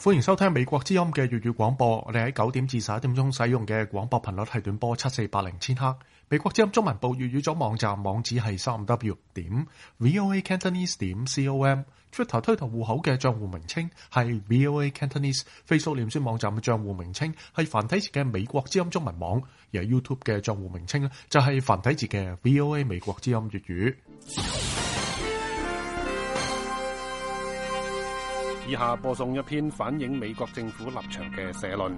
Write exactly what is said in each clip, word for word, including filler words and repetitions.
歡迎收聽美國之音嘅粵語廣播。我哋喺九點至十一點鐘使用嘅廣播頻率係短波七四八零千赫。美國之音中文部粵語組網站網址係三 w 點 voa cantonese 點 com。Twitter 推特戶口嘅賬戶名稱係 voa cantonese。Facebook 臉書網站嘅賬戶名稱係繁體字嘅美國之音中文網，而 YouTube 嘅賬戶名稱咧就係繁體字嘅 voa 美國之音粵語。 以下播送一篇反映美國政府立場嘅社論。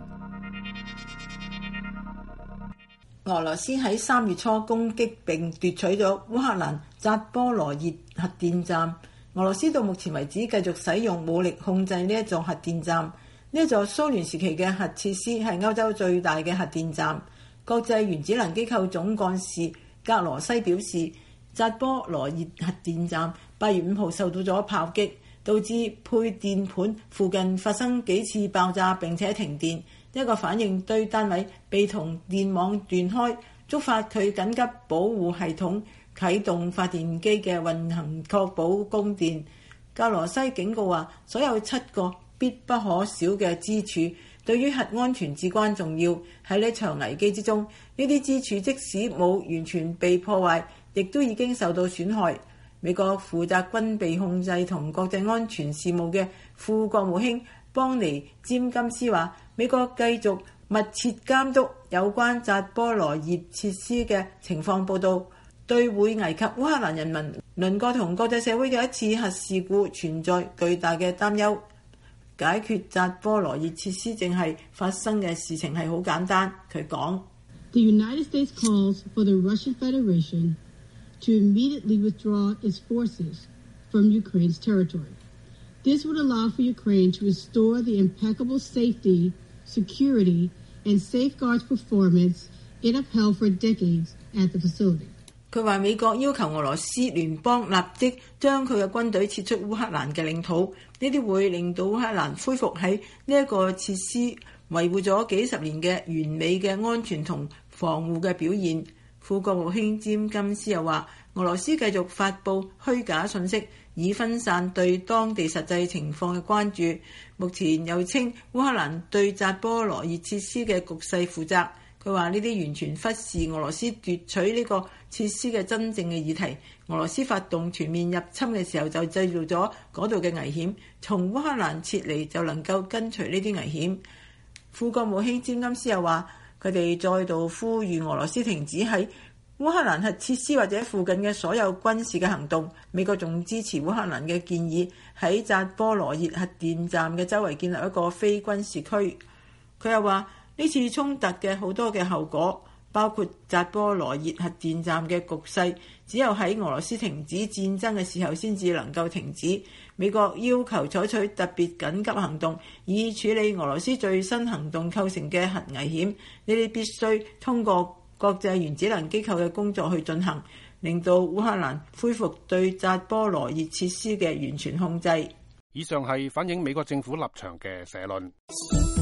俄羅斯喺三月初攻擊並奪取咗烏克蘭扎波羅熱核電站。俄羅斯到目前為止繼續使用武力控制呢一座核電站。呢一座蘇聯時期嘅核設施係歐洲最大嘅核電站。國際原子能機構總幹事格羅西表示，扎波羅熱核電站八月五號受到咗炮擊，導致配電盤附近發生幾次爆炸並且停電，一個反應堆單位被同電網斷開，觸發佢緊急保護系統啟動發電機嘅運行，確保供電。格羅西警告話，所有七個必不可少嘅支柱對於核安全至關重要。喺呢場危機之中，呢啲支柱即使冇完全被破壞，亦都已經受到損害。美國負責軍備控制同國際安全事務嘅副國務卿邦尼詹金斯話，美國繼續密切監督有關扎波羅熱設施嘅情況報導，對會危及烏克蘭人民、鄰國同國際社會嘅一次核事故存在巨大嘅擔憂。解決扎波羅熱設施正係發生嘅事情係好簡單，佢講。 The United States calls for the Russian Federation to immediately withdraw its forces from Ukraine's territory. This would allow for Ukraine to restore the impeccable safety, security, and safeguards performance it upheld for decades at the facility. 佢話美國要求俄羅斯聯邦立即將佢嘅軍隊撤出烏克蘭嘅領土，呢啲會令到烏克蘭恢復喺呢一個設施維護咗幾十年嘅完美嘅安全同防護嘅表現。副國務卿詹金斯又話，俄羅斯繼續發布虛假信息，以分散對當地實際情況嘅關注。目前又稱烏克蘭對扎波羅熱設施嘅局勢負責。佢話呢啲完全忽視俄羅斯奪取呢個設施嘅真正嘅議題。俄羅斯發動全面入侵嘅時候就製造咗嗰度嘅危險，從烏克蘭撤離就能夠根除呢啲危險。副國務卿詹金斯又話，佢哋再度呼籲俄羅斯停止喺烏克蘭核設施或者附近嘅所有軍事嘅行動。美國仲支持烏克蘭嘅建議，喺扎波羅熱核電站嘅周圍建立一個非軍事區。佢又話，呢次衝突嘅好多嘅後果，包括扎波羅熱核電站嘅局勢，只有喺俄羅斯停止戰爭嘅時候先至能夠停止。美國要求採取特別緊急行動，以處理俄羅斯最新行動構成嘅核危險。呢啲必須通過國際原子能機構嘅工作去進行，令到烏克蘭恢復對扎波羅熱設施嘅完全控制。 以上係反映美國政府立場嘅社論。